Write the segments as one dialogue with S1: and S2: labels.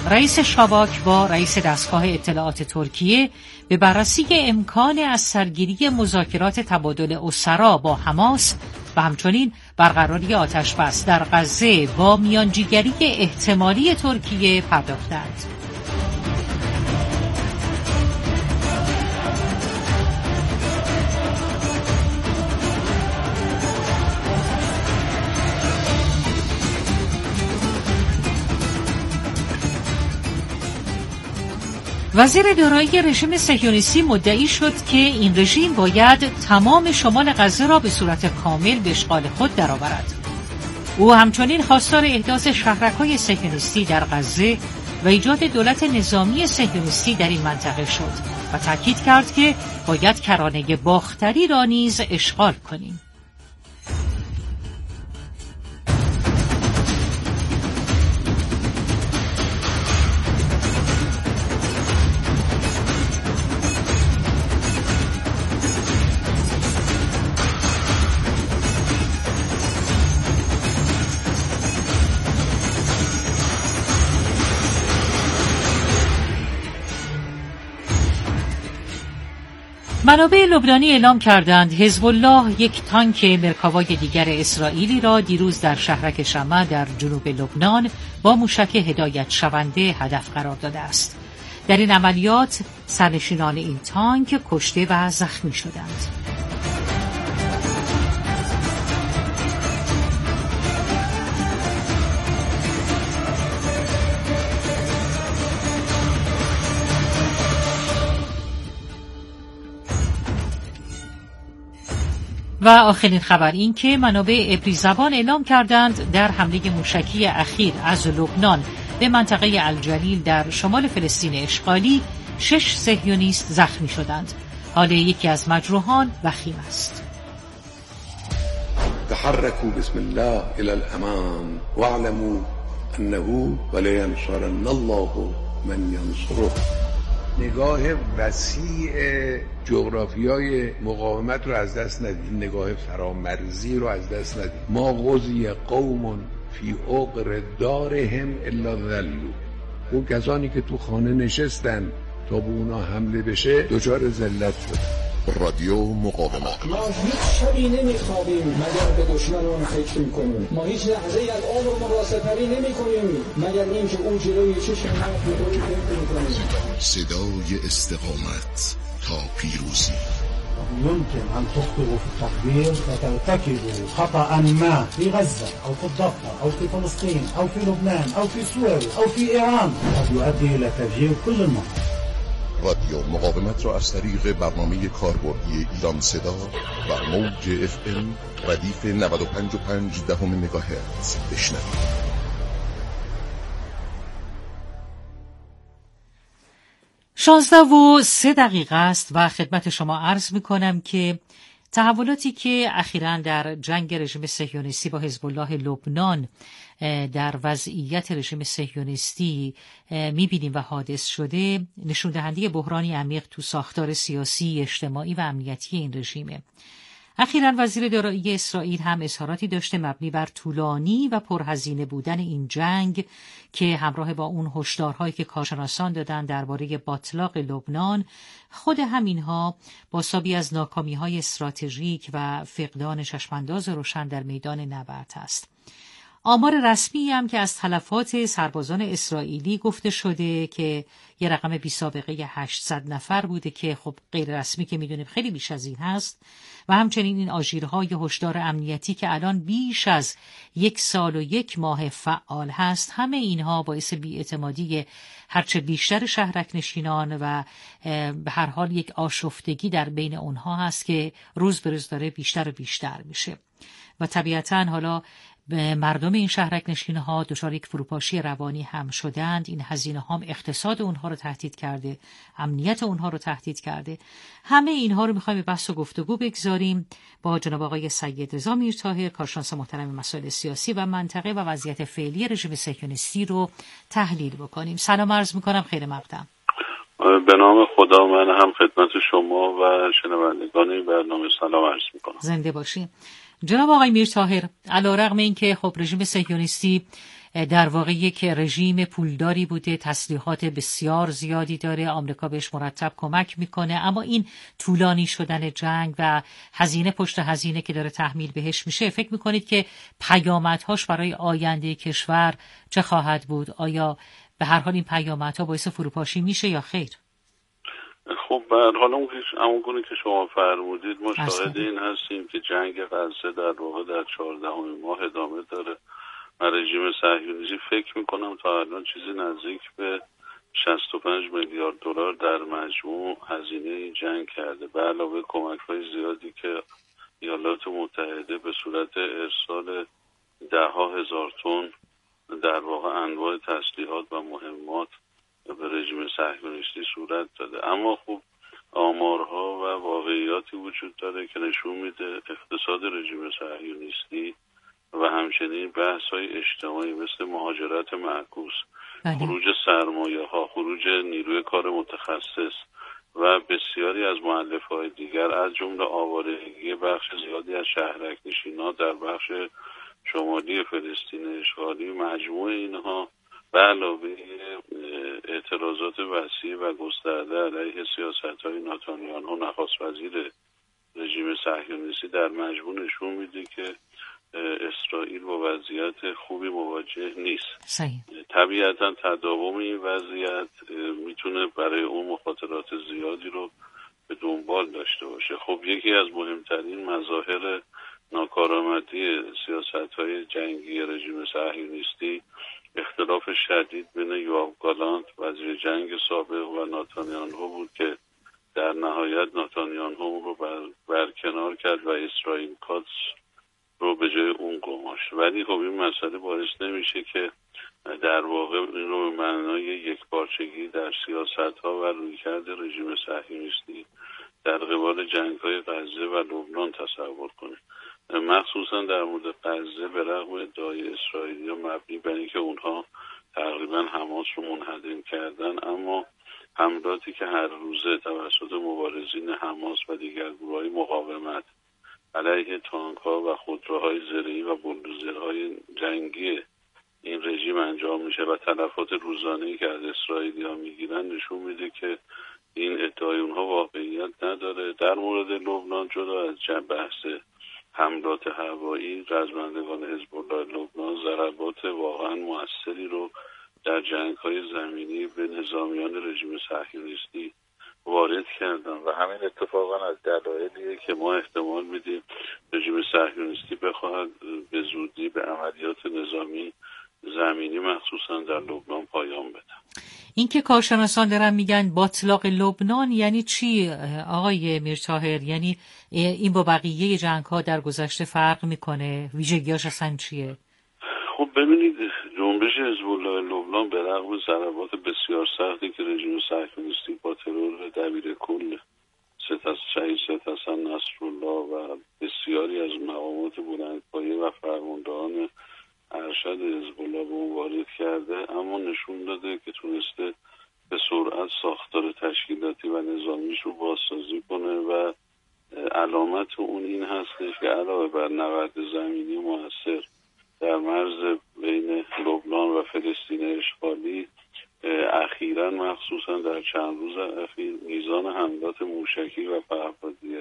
S1: رئیس شاباک با رئیس دستگاه اطلاعات ترکیه به بررسی امکان از سرگیری مذاکرات تبادل اسرا با حماس و همچنین برقراری آتش‌بس در غزه با میانجیگری احتمالی ترکیه پرداختند. وزیر دارایی رژیم صهیونیستی مدعی شد که این رژیم باید تمام شمال غزه را به صورت کامل به اشغال خود درآورد. او همچنین خواستار احداث شهرک‌های صهیونیستی در غزه و ایجاد دولت نظامی صهیونیستی در این منطقه شد و تاکید کرد که باید کرانه باختری را نیز اشغال کنیم. منابع لبنانی اعلام کردند حزب الله یک تانک مرکاوای دیگر اسرائیلی را دیروز در شهرک شمع در جنوب لبنان با موشک هدایت شونده هدف قرار داده است. در این عملیات سرنشینان این تانک کشته و زخمی شدند. و آخرین خبر این که منابع عبری زبان اعلام کردند در حمله موشکی اخیر از لبنان به منطقه الجلیل در شمال فلسطین اشغالی 6 صهیونیست زخمی شدند. حال یکی از مجروحان وخیم است.
S2: تحركوا بسم الله الى الامام واعلموا انه ولينصرن الله من ينصره.
S3: نگاه وسیع جغرافیای مقاومت رو از دست ندید، نگاه فرامرزی رو از دست ندید. ما غزی قوم فی عقر دارهم الا ذلوا. اون کسانی که تو خانه نشستن تا به اونا حمله بشه دچار ذلت شد.
S4: رادیو مقاومت.
S5: ما هیچ شبی نمیخوابیم مگر به دشمنان فکر میکنیم. ما هیچ لحظه از عمر مراسطری نمیکنیم مگر اینکه او جلوی چشم ما رو میکنیم.
S4: صدای استقامت تا پیروزی.
S6: يمكن أن تخطئوا في التقدير وترتكبوا خطأ ما في غزة أو في الضفة أو في فلسطين أو في لبنان أو في سوريا أو في إيران قد يؤدي إلى تفجير كل المنطقة.
S4: رادیو مقاومت را از طریق برنامه کاربردی ایران صدا و موج FM ردیف 95.5 مگاهرتز بشنوید.
S1: 16:03 است و خدمت شما عرض می‌کنم که تحولاتی که اخیراً در جنگ رژیم صهیونیستی با حزب الله لبنان در وضعیت رژیم صهیونیستی می‌بینیم و حادث شده نشون دهنده بحرانی عمیق تو ساختار سیاسی، اجتماعی و امنیتی این رژیمه. اخیراً وزیر دارایی اسرائیل هم اظهاراتی داشته مبنی بر طولانی و پرهزینه بودن این جنگ که همراه با اون هشدارهایی که کارشناسان دادن درباره باتلاق لبنان، خود همینها باسابی از ناکامی‌های استراتژیک و فقدان چشمانداز روشن در میدان نبرد است. آمار رسمی هم که از تلفات سربازان اسرائیلی گفته شده که یه رقم بی سابقه 800 نفر بوده که خب غیر رسمی که میدونیم خیلی بیش از این هست و همچنین این آژیرهای هشدار امنیتی که الان بیش از 1 سال و 1 ماه فعال هست، همه اینها باعث بی‌اعتمادی هرچه بیشتر شهرک نشینان و به هر حال یک آشفتگی در بین اونها هست که روز به روز داره بیشتر و بیشتر میشه و طبیعتاً حالا مردم این شهرک نشین‌ها دچار یک فروپاشی روانی هم شدند. این هزینه هم اقتصاد اونها رو تهدید کرده، امنیت اونها رو تهدید کرده. همه اینها رو می‌خوایم به بحث و گفتگو بگذاریم با جناب آقای سید رضا میرطاهر، کارشناس محترم مسائل سیاسی و منطقه و وضعیت فعلی رژیم صهیونیستی رو تحلیل بکنیم. سلام عرض می‌کنم، خیر مقدم.
S7: به نام خدا من هم خدمت شما و شنوندگان این برنامه سلام عرض می‌کنم.
S1: زنده باشین. جناب آقای میرطاهر، علیرغم اینکه خب رژیم صهیونیستی در واقع یک رژیم پولداری بوده، تسلیحات بسیار زیادی داره، آمریکا بهش مرتب کمک میکنه، اما این طولانی شدن جنگ و هزینه پشت هزینه که داره تحمیل بهش میشه، فکر میکنید که پیامدهاش برای آینده کشور چه خواهد بود؟ آیا به هر حال این پیامدها باعث فروپاشی میشه یا خیر؟
S7: خب به هر حال همونگونه که شما فرمودید ما شاهد این هستیم که جنگ غزه در واقع در 14 ماه ادامه داره و رژیم صهیونیستی فکر میکنم تا الان چیزی نزدیک به 65 میلیارد دلار در مجموع هزینه این جنگ کرده، به علاوه کمک‌های زیادی که ایالات متحده به صورت ارسال 10,000 تن در واقع انواع تسلیحات و مهمات به رژیم صهیونیستی صورت داده. اما خب آمارها و واقعیاتی وجود داره که نشون میده اقتصاد رژیم صهیونیستی و همچنین بحث‌های اجتماعی مثل مهاجرت معکوس، خروج سرمایه‌ها، خروج نیروی کار متخصص و بسیاری از مؤلفه‌های دیگر از جمله آوارگی بخش زیادی از شهرک‌نشین‌ها در بخش شمالی فلسطین اشغالی، مجموع اینها به علاوه اعتراضات وسیع و گسترده علیه سیاست‌های نتانیاهو نخست وزیر رژیم صهیونیستی در مجموع نشون میده که اسرائیل با وضعیت خوبی مواجه نیست. طبیعتا تداوم این وضعیت میتونه برای اون مخاطرات زیادی رو به دنبال داشته باشه. خب یکی از مهمترین مظاهر ناکارآمدی سیاست‌های جنگی رژیم صهیونیستی اختلاف شدید بین یوآف گالانت وزیر جنگ سابق و نتانیاهو بود که در نهایت نتانیاهو رو برکنار کرد و اسرائیل کاتز رو به جای اون گماشت. ولی خب این مسئله باعث نمیشه که در واقع این رو به معنای یکپارچگی در سیاست‌ها و رویکرد رژیم صهیونیستی در قبال جنگ‌های غزه و لبنان تصور کنیم. مخصوصا در مورد غزه به رغم ادعای اسرائیلی مبنی بر اینکه اونها تقریبا حماس رو منهدم کردن، اما حملاتی که هر روزه توسط مبارزین حماس و دیگر گروه‌های مقاومت علیه تانک‌ها و خودروهای زرهی و بولدوزرهای جنگی این رژیم انجام میشه و تلفات روزانه‌ای که از اسرائیلی‌ها میگیرن نشون میده که این ادعای اونها واقعیت نداره. در مورد لبنان جدا از بحث حملات هوایی، رزمندگان حزب الله لبنان ضربات واقعا موثری رو در جنگ‌های زمینی به نظامیان رژیم صهیونیستی وارد کردن و همین اتفاقا از دلایلیه که ما احتمال میدیم رژیم صهیونیستی بخواهد به زودی به عملیات نظامی زمینی مخصوصا در لبنان پایان بده.
S1: این که کارشناسان دارن میگن باطلاق لبنان یعنی چی آقای میرطاهر؟ یعنی این با بقیه جنگ‌ها در گذشته فرق میکنه؟ ویژگیاش اصلا چیه؟
S7: خب ببینید جنبش حزب الله لبنان به رغم ضربات بسیار سختی که رژیم صهیونیستی با ترور دبیرکل شهید سید حسن نصرالله و بسیاری از مقامات بلندپایه و فرماندهان ارشد حزب الله به اون وارد کرده، اما نشون داده که تونسته به سرعت ساختار تشکیلاتی و نظامیش رو بازسازی کنه و علامت اون این هستش که علاوه بر نبرد زمینی موثر در مرز بین لبنان و فلسطین اشغالی، اخیراً مخصوصاً در چند روز اخیر میزان حملات موشکی و پهپادی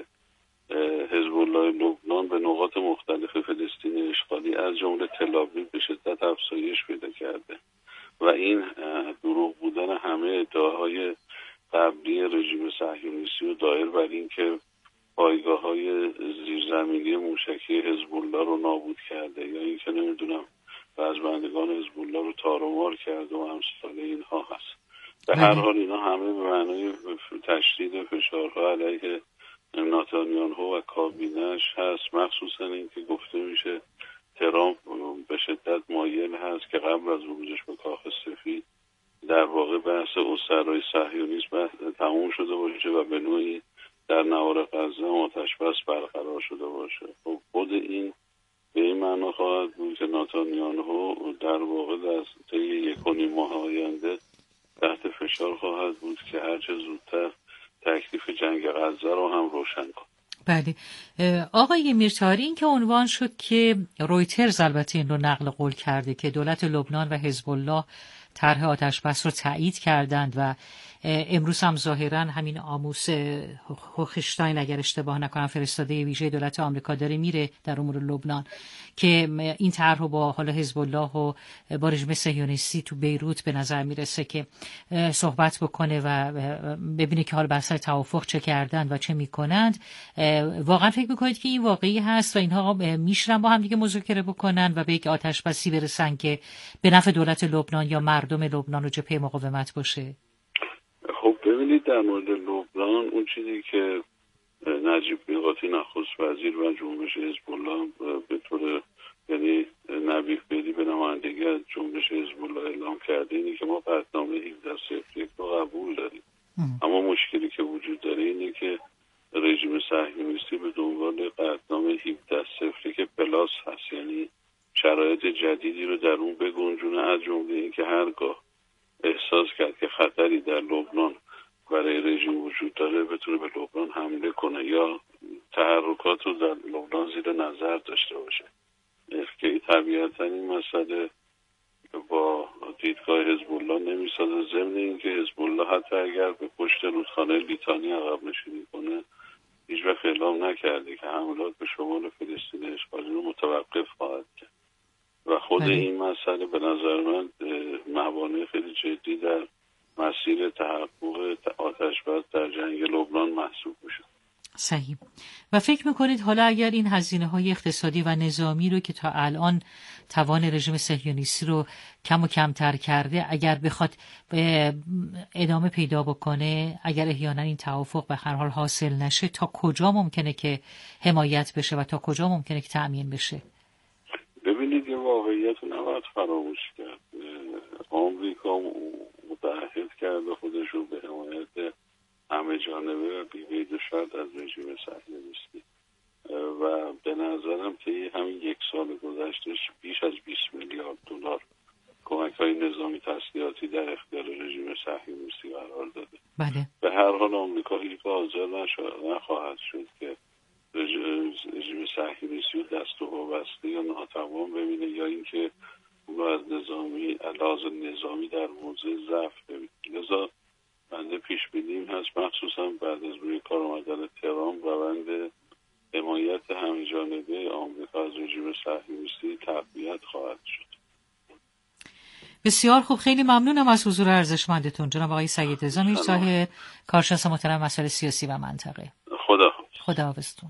S7: حزب الله لبنان به نقاط مختلف فلسطین اشغالی از جمله تل‌آویو به شدت افزایش پیدا کرده و این دروغ بودن همه ادعاهای قبلی رژیم صهیونیستی و دایر بر این که پایگاه‌های زیرزمینی موشکی حزب الله رو نابود کرده یا اینکه نمیدونم رزمندگان حزب الله رو تار و مار کرده و امثال اینها هست. به هر حال اینا همه به معنای تشدید فشارها علیه نتانیاهو و کابینه‌اش هست، مخصوصا اینکه گفته میشه ترامپ به شدت مایل هست که قبل از ورودش به کاخ سفید در واقع بحث اسرای صهیونیسم تموم شده باشه و به نوعی در نوار غزه آتش‌بس برقرار شده باشه. خود این به این معنا خواهد بود که نتانیاهو در واقع در طی 1.5 ماه آینده تحت فشار خواهد بود که هرچه زودتر تکلیف جنگ غزه رو هم روشن کن.
S1: بله آقای میرطاهری، این که عنوان شد که رویترز البته این رو نقل قول کرده که دولت لبنان و حزب الله طرح آتش‌بس رو تایید کردند و امروز هم ظاهرا همین آموس هوخشتاین اگر اشتباه نکنم فرستاده ویژه دولت آمریکا داره میره در امور لبنان که این طرح رو با حالا حزب الله و با رژیم صهیونیستی تو بیروت به نظر میرسه که صحبت بکنه و ببینه که حالا بر اساس توافق چه کردن و چه میکنند. واقعا فکر میکنید که این واقعی هست و اینها میشرن با هم دیگه مذاکره بکنن و به یک آتش‌بسی برسن که به نفع دولت لبنان یا مردم لبنان و جبهه مقاومت باشه؟
S7: خب ببینید، در مورد لبنان اون چیزی که نجیب میقاتی نخست وزیر و جنبش حزب الله به طور یعنی نبیه بدی به نمایندگی از جنبش حزب الله اعلام کرده اینه که ما قطعنامه 1701 رو قبول داریم. اما مشکلی که وجود داره اینه که رژیم صهیونیستی به دنبال قطعنامه 1701 که پلاس هست، یعنی شرایط جدیدی رو در اون بگنجونه، از جمله اینکه هرگاه احساس کرد که خطری در لبنان برای رژیم وجود داره بتونه به لبنان حمله کنه یا تحرکات رو در لبنان زیر نظر داشته باشه. که طبیعتا این مسئله با دیدگاه حزب الله نمیسازه. ضمن اینکه حزب الله حتی اگر به پشت رودخانه لیتانی عقب نشینی کنه هیچ وقت اعلام نکرده که حملات به شمال فلسطین اشغالی رو متوقف خواهد کرد و خود این مسئله به نظر من موانع خیلی جدی در مسیر تحقق آتش‌بس در جنگ لبنان محسوب میشه.
S1: صحیح. و فکر میکنید حالا اگر این هزینه‌های اقتصادی و نظامی رو که تا الان توان رژیم صهیونیستی رو کم و کمتر کرده، اگر بخواد ادامه پیدا بکنه، اگر احیانا این توافق به هر حال حاصل نشه، تا کجا ممکنه که حمایت بشه و تا کجا ممکنه که تأمین بشه؟
S7: ببینید، یه واقعیت رو نباید فراموش کرد. آمریکا متعهد کرده خودش رو به حمایت همه جانبه و بی‌قید و شرط از رژیم صهیونیستی و به نظرم که همین یک سال گذشتهش بیش از 20 میلیارد دلار کمک‌های نظامی تسلیحاتی در اختیار رژیم صهیونیستی قرار داده.
S1: بله.
S7: به هر حال آمریکا هیچ حاضر نخواهد شد که رژیم صهیونیستی دست و پا بسته یا ناتوان ببینه یا اینکه اون رو از لحاظ نظامی در موضع ضعف ببینه. لذا بنده پیش بینیم هست مخصوصا بعد از روی کار آمدن ترامپ روند حمایت همه‌جانبه آمریکا از رژیم صهیونیستی تقویت خواهد شد.
S1: بسیار خوب، خیلی ممنونم از حضور ارزشمندتون جناب آقای سید رضا میرطاهر، کارشناس محترم مسائل سیاسی و منطقه. خداحافظتون.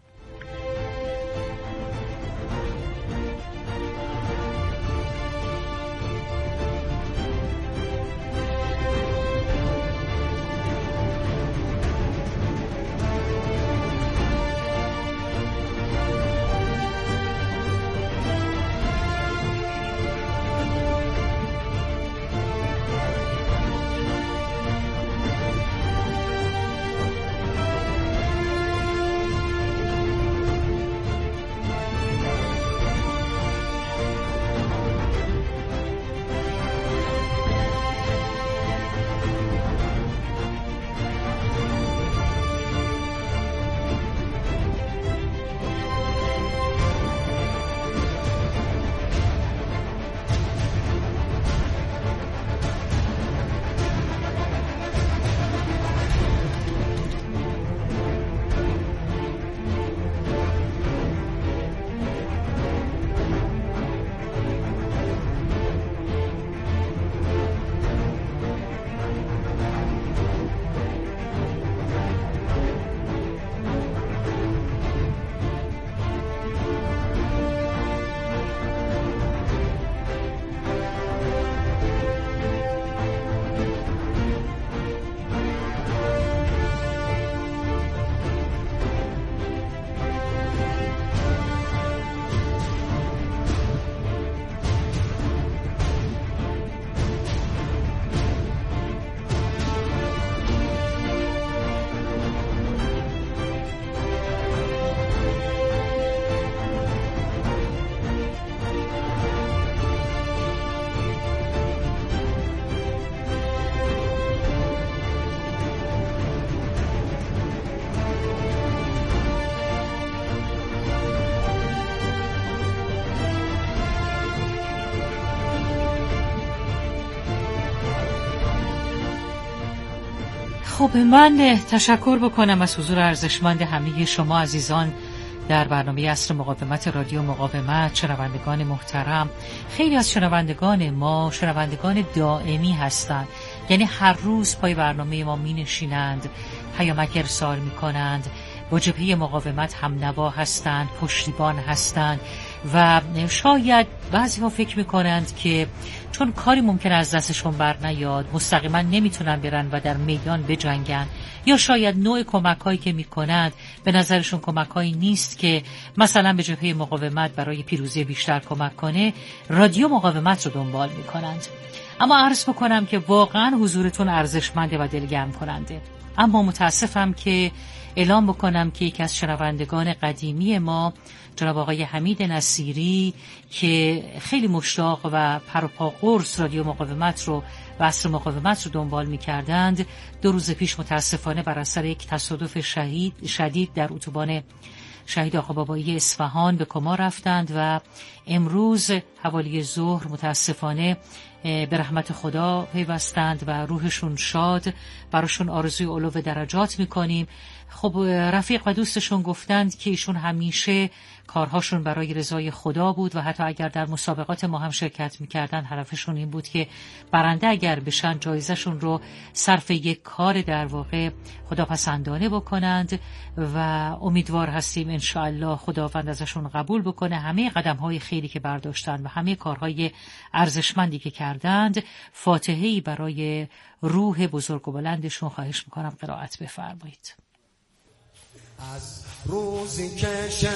S1: خب من تشکر بکنم از حضور ارزشمند همه شما عزیزان در برنامه عصر مقاومت رادیو مقاومت. شنوندگان محترم، خیلی از شنوندگان ما شنوندگان دائمی هستند، یعنی هر روز پای برنامه ما می نشینند، پیامک ارسال می کنند، با جبهه مقاومت هم نوا هستند، پشتیبان هستند و شاید بعضی ها فکر میکنند که چون کاری ممکن از دستشون بر نیاد مستقیما نمیتونن برن و در میدان بجنگن، یا شاید نوع کمک هایی که میکنند به نظرشون کمک هایی نیست که مثلا به جبهه مقاومت برای پیروزی بیشتر کمک کنه، رادیو مقاومت رو دنبال میکنند. اما عرض بکنم که واقعا حضورتون ارزشمنده و دلگرم کننده. اما متاسفم که اعلام بکنم که یکی از شنوندگان قدیمی ما، جناب آقای حمید نصیری، که خیلی مشتاق و پروپا قرص رادیو مقاومت رو و عصر مقاومت رو دنبال می‌کردند، 2 روز پیش متاسفانه بر اثر یک تصادف شدید در اتوبان شهید آقابابایی اصفهان به کما رفتند و امروز حوالی ظهر متاسفانه به رحمت خدا پیوستند و روحشون شاد، براشون آرزوی علو درجات میکنیم. خب رفیق و دوستشون گفتند که ایشون همیشه کارهاشون برای رضای خدا بود و حتی اگر در مسابقات ما هم شرکت میکردن هدفشون این بود که برنده اگر بشن جایزشون رو صرف یک کار در واقع خداپسندانه بکنند و امیدوار هستیم انشاءالله خداوند ازشون قبول بکنه همه قدمهای خیری که برداشتن و همه کارهای ارزشمندی که کردند. فاتحه‌ای برای روح بزرگ و بلندشون خواهش میکنم قرائت بفرمایید.
S8: از روزی که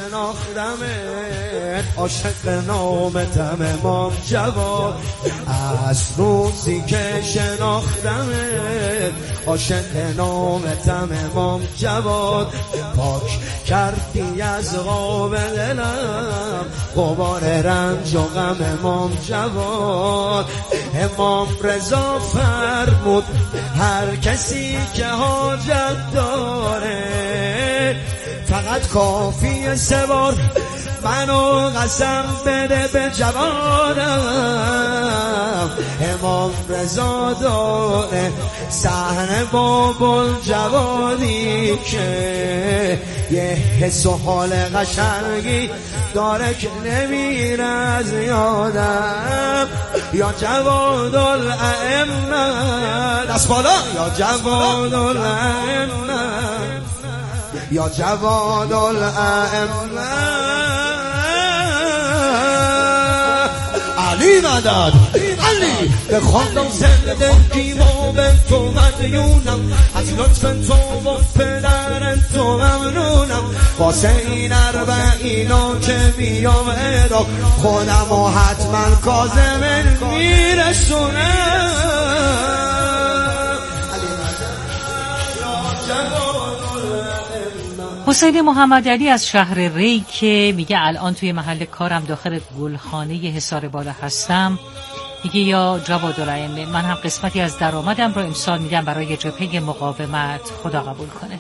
S8: شناختمت عاشق نامتم امام جواد، از روزی که شناختمت عاشق نامتم امام جواد، پاک کردی از غاب دلم غبار رنج و غم امام جواد. امام رضا فرمود هر کسی که حاجت داره فقط کافیه 3 بار منو قسم بده به جوانم. امام رضا داره صحنه بابل جوادی که یه حس و حال قشنگی داره که نمیره از یادم. یا جواد الائمه دست بالا، یا جواد الائمه، یا جواد الائمه، علی مدد علی به خواندم زندگی ما به تو مدیونم، از لطف تو و پدر تو ممنونم. واسه این اربعینا که بیام ادا خودم و حتما کاظم میرسونم.
S1: حسین محمد علی از شهر ری که میگه الان توی محل کارم داخل گلخانه حصار بالا هستم، میگه یا جواد الائمه من هم قسمتی از درآمدم رو امسال میدم برای جبهه مقاومت، خدا قبول کنه.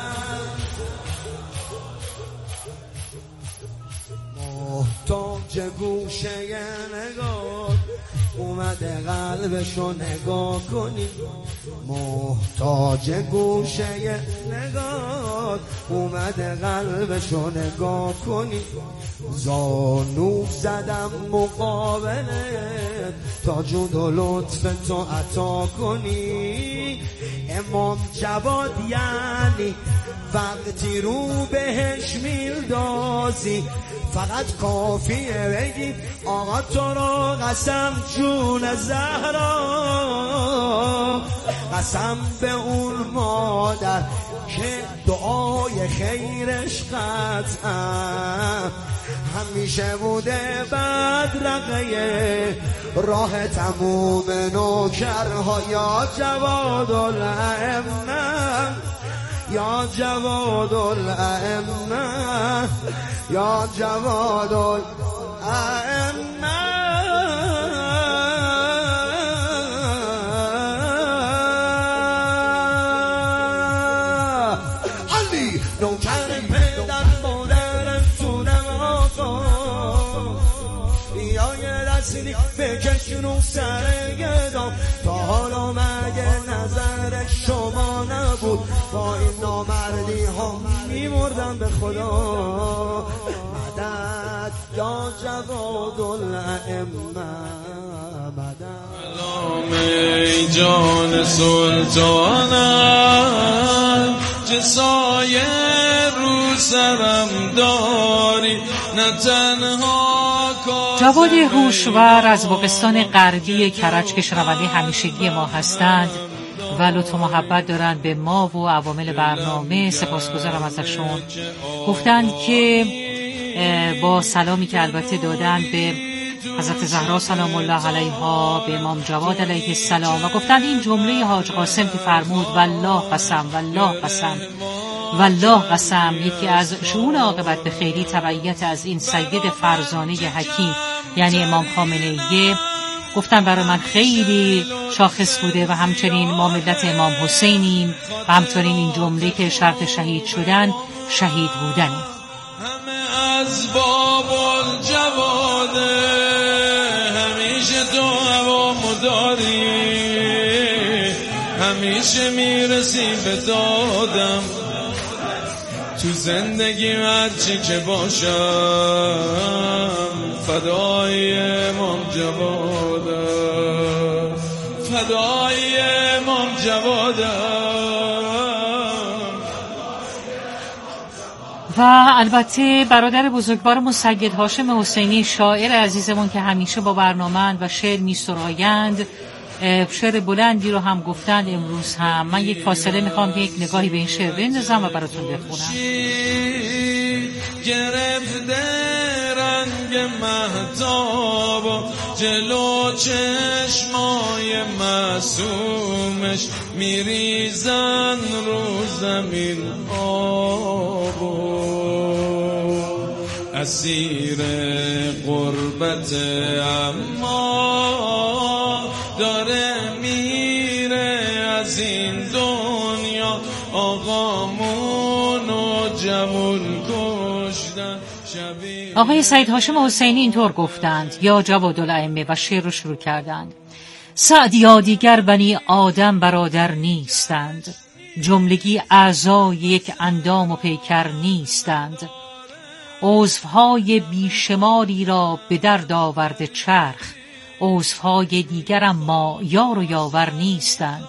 S8: محتاج گوشه نگاه اومده قلبشو نگاه کنی، محتاج گوشه نگاه اومده قلبشو نگاه کنی. زانو زدم مقابلت تا جود و لطف تو عطا کنی. امام جواد یعنی وقتی رو بهش میندازی فقط کافیه بگی آقا تو رو قسم جون زهرا، قسم به اون مادر که دعای خیرش قطعا همیشه بوده بدرقه راه تموم نوکرها. یا جواد الائمه، یا جواد الائمه، یا جواد الائمه. علی نوکر پدر مادرم تو نمازا، یا یه دستی بکشون سر گدا تا حالا مگه نظر شما نبود نامردی هم میمردن به خدا. مدد یا جواد الائمه مدد.
S9: ای جان سلطانم جسای رو سرم داری نه تنها.
S1: جواد هوش و رزباقستان غربی کرج که شنونده همیشگی ما هستند و لطف و محبت دارند به ما و عوامل برنامه، سپاسگزارم ازشون. گفتند که با سلامی که البته دادند به حضرت زهرا سلام الله علیها، به امام جواد علیه السلام، و گفتند این جمله حاج قاسم که فرمود والله قسم والله قسم والله قسم یکی از شؤون عاقبت به خیری تبعیت از این سید فرزانه حکیم یعنی امام خامنه‌ای، گفتن برای من خیلی شاخص بوده و همچنین ما ملت امام حسینیم و همچنین این جمله که شرط شهید شدن شهید بودن.
S9: همه از باب الجواده همیشه تو هوامو داری، همیشه میرسی به دادم تو زندگی هرچی که باشم فدای امام جوادم، فدای امام جوادم.
S1: و البته برادر بزرگوارمون سید هاشم حسینی شاعر عزیزمون که همیشه با برنامه‌اند و شعر می‌سرایند، شعر بلندی رو هم گفتند امروز هم. من یک فاصله میخوام که یک نگاهی به این شعر بندازم و براتون بخونم.
S9: گرفته رنگ مهتاب جلو چشمای معصومش میریزن رو زمین آب، اسیر غربت اما داره میره از این دنیا، آقامون و جمون کشتن.
S1: آقای سید هاشم حسینی اینطور گفتند یا جواد الائمه و شعر رو شروع کردند. سعدیا دیگر بنی آدم برادر نیستند، جملگی اعضای یک اندام و پیکر نیستند، عضوهای بیشماری را به درد آورده چرخ، عضوهای دیگر اما یار و یاور نیستند.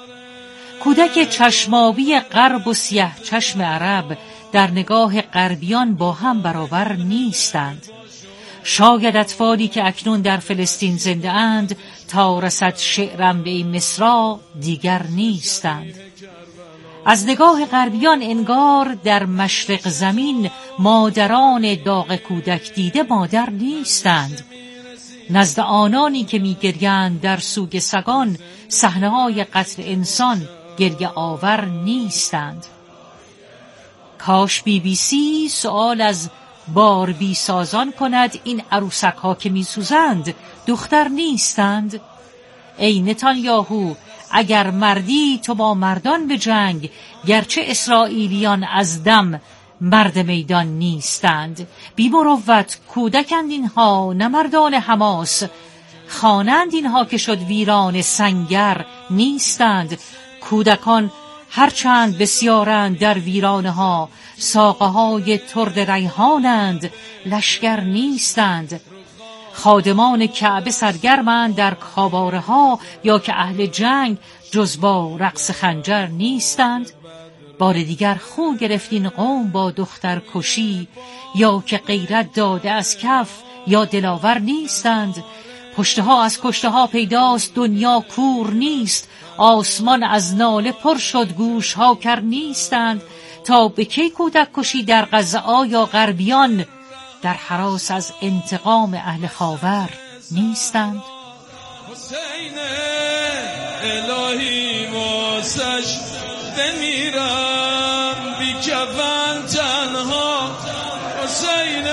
S1: کودک چشمابی غرب و سیه چشم عرب در نگاه غربیان با هم برابر نیستند. شاید اطفالی که اکنون در فلسطین زنده اند تا رسد شعرم به این مصرع دیگر نیستند. از نگاه غربیان انگار در مشرق زمین مادران داغ کودک دیده مادر نیستند. نزد آنانی که می‌گریند در سوگ سگان صحنه‌های قتل انسان گریه آور نیستند. کاش BBC سؤال از باربی سازان کند این عروسک ها که میسوزند دختر نیستند؟ ای نتانیاهو اگر مردی تو با مردان به جنگ، گرچه اسرائیلیان از دم مرد میدان نیستند. بی مروت کودکند اینها نه مردان حماس، خانند اینها که شد ویران سنگر نیستند. کودکان هرچند بسیارند در ویرانه ها، ساقه های ترد ریحانند لشگر نیستند. خادمان کعبه سرگرمند در کاباره ها، یا که اهل جنگ جز با رقص خنجر نیستند. بار دیگر خو گرفتین قوم با دختر کشی، یا که غیرت داده از کف یا دلاور نیستند. پشته ها از کشته ها پیداست دنیا کور نیست، آسمان از ناله پر شد گوش ها کر نیستند. تا به کی کودک کشی در غزه یا غربیان در هراس از انتقام اهل خاور نیستند.
S9: حسین الهی واسش بمیرم بی کفن تنها، حسین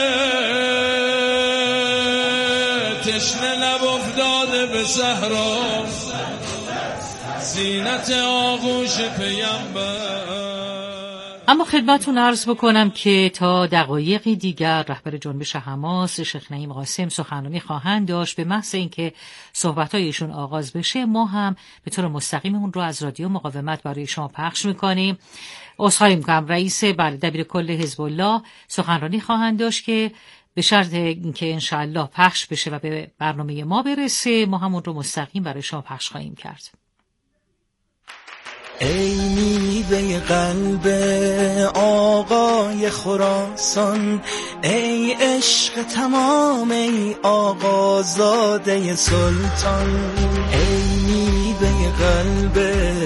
S9: تشنه لب افتاده به صحرا، زینت آغوش پیامبر.
S1: اما خدمتتون عرض بکنم که تا دقایقی دیگر رهبر جنبش حماس شیخ نعیم قاسم سخنرانی خواهند داشت. به محض اینکه صحبت‌های ایشون آغاز بشه ما هم به طور مستقیم اون رو از رادیو مقاومت برای شما پخش می‌کنیم. عذرخواهی می‌کنم، رئیس دبیر کل حزب الله سخنرانی خواهند داشت که به شرط اینکه انشاءالله پخش بشه و به برنامه ما برسه ما همون رو مستقیم برای شما پخش خواهیم کرد.
S8: ای میوه قلب آقای خراسان، ای عشق تمام، ای آقازاده سلطان. ای میوه قلب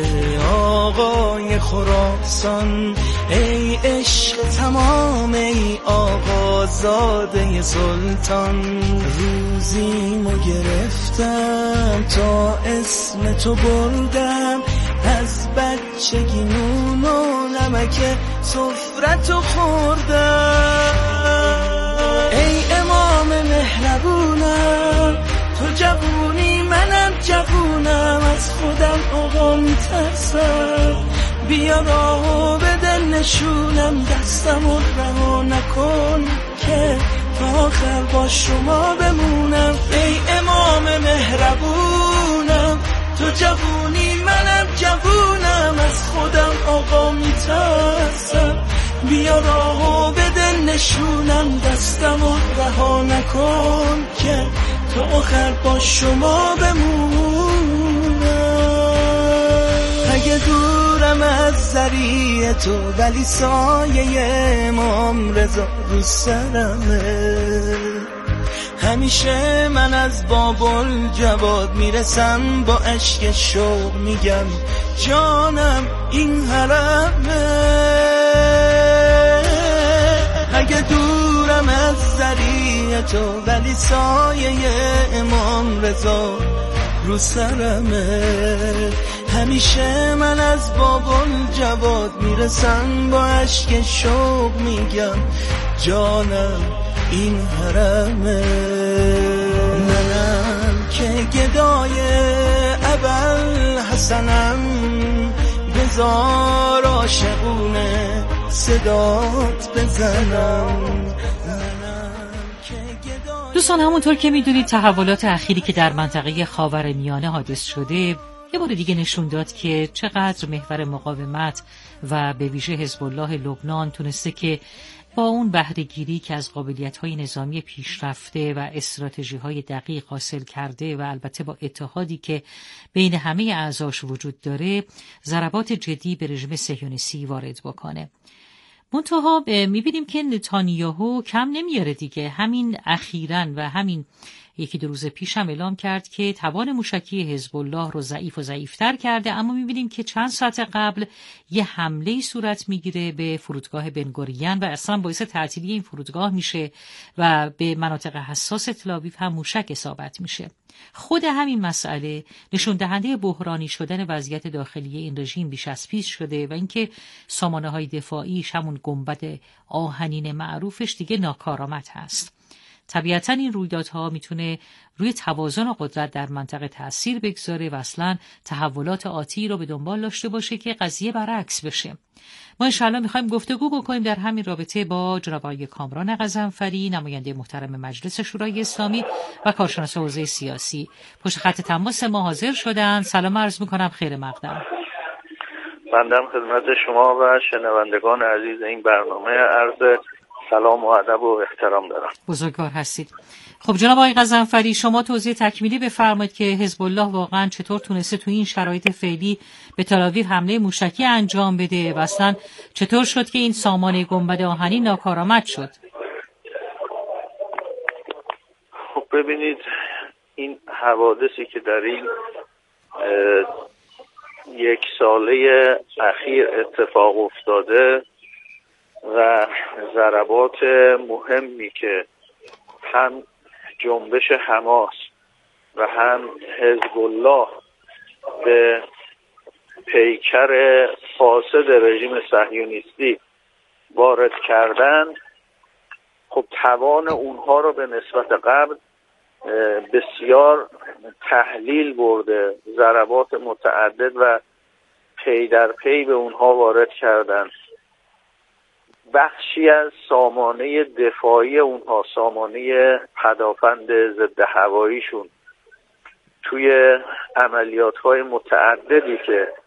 S8: آقای خراسان، ای عشق تمام، ای آقازاده سلطان. روزیمو گرفتم تا اسم تو بردم، از بچگی نون و نمک سفرتو خوردم. ای امام مهربونم، تو جوونی منم جوونم، از خودم آقا میترسم، بیا راهو بده نشونم، دستمو رها نکن که تا آخر با شما بمونم. ای امام مهربونم، تو جوونی منم جوونم، از خودم آقا میترسم، بیا راهو بده نشونم، دستمو رها نکن که تا آخر با شما بمونم. اگه دورم از ذریع تو ولی سایه امام رضا رو سرمه، همیشه من از بابل جواد میرسم، با عشق شوق میگم جانم این حرمه. اگه دورم از ذریع تو ولی سایه امام رضا رو سرمه، همیشه من از بابل جواد میرسم، با عشق شوق میگم جانم این حرمه. منم که گدای ابوالحسنم، بذار عاشقونه صدات بزنم.
S1: دوستان همونطور که میدونید تحولات اخیری که در منطقه خاورمیانه حادث شده یه بار دیگه نشون داد که چقدر محور مقاومت و به ویژه حزب الله لبنان تونسته که با اون بهره‌گیری که از قابلیت‌های نظامی پیشرفته و استراتژی‌های دقیق حاصل کرده و البته با اتحادی که بین همه اعضاش وجود داره ضربات جدی به رژیم صهیونیستی وارد بکنه. منتها می‌بینیم که نتانیاهو کم نمیاره دیگه. همین اخیراً و همین یکی دو روز پیش هم اعلام کرد که توان موشکی حزب الله رو ضعیف و ضعیفتر کرده، اما می‌بینیم که چند ساعت قبل یه حمله صورت میگیره به فرودگاه بنگوریون و اصلا باعث تعطیلی این فرودگاه میشه و به مناطق حساس تل‌آویو هم موشک اصابت میشه. خود همین مسئله نشون دهنده بحرانی شدن وضعیت داخلی این رژیم بیش از پیش شده و اینکه سامانه‌های دفاعیش همون گنبد آهنین معروفش دیگه ناکارآمد هست. طبیعتاً این رویدادها میتونه روی توازن قدرت در منطقه تأثیر بگذاره و اصلاً تحولات آتی رو به دنبال داشته باشه که قضیه برعکس بشه. ما انشاءالله میخوایم گفتگو بکنیم در همین رابطه با جناب آقای کامران غضنفری، نماینده محترم مجلس شورای اسلامی و کارشناس حوزه سیاسی. پشت خط تماس ما حاضر شدن. سلام عرض میکنم، خیر مقدم.
S10: بنده خدمت شما و شنوندگان عزیز این برنامه عرض سلام و ادب و احترام دارم.
S1: بزرگوار هستید. خب جناب آقای غضنفری، شما توضیح تکمیلی بفرمایید که حزب الله واقعا چطور تونسته تو این شرایط فعلی به تل‌آویو حمله موشکی انجام بده و اصلا چطور شد که این سامانه گنبد آهنین ناکارآمد شد؟
S10: خب ببینید، این حوادثی که در این یک ساله اخیر اتفاق افتاده و ضربات مهمی که هم جنبش حماس و هم حزب الله به پیکر فاسد رژیم صهیونیستی وارد کردن، خب توان اونها رو به نسبت قبل بسیار تحلیل برده، ضربات متعدد و پی در پی به اونها وارد کردن بخشی از سامانه دفاعی اونها، سامانه پدافند ضد هواییشون توی عملیات‌های متعددی که